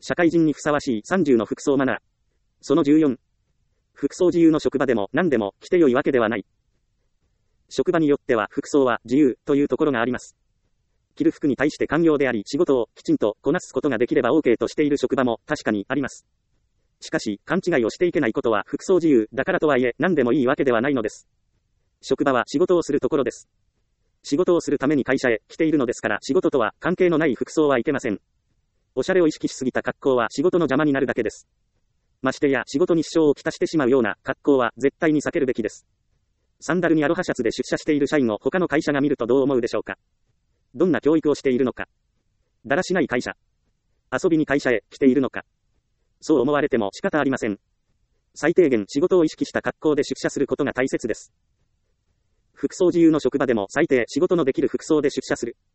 社会人にふさわしい30の服装マナー。その14。服装自由の職場でも何でも着て良いわけではない。職場によっては服装は自由というところがあります。着る服に対して寛容であり、仕事をきちんとこなすことができれば OK としている職場も確かにあります。しかし、勘違いをしていけないことは服装自由だからとはいえ何でもいいわけではないのです。職場は仕事をするところです。仕事をするために会社へ来ているのですから、仕事とは関係のない服装はいけません。おしゃれを意識しすぎた格好は仕事の邪魔になるだけです。ましてや仕事に支障をきたしてしまうような格好は絶対に避けるべきです。サンダルにアロハシャツで出社している社員を他の会社が見るとどう思うでしょうか。どんな教育をしているのか。だらしない会社。遊びに会社へ来ているのか。そう思われても仕方ありません。最低限仕事を意識した格好で出社することが大切です。服装自由の職場でも最低仕事のできる服装で出社する。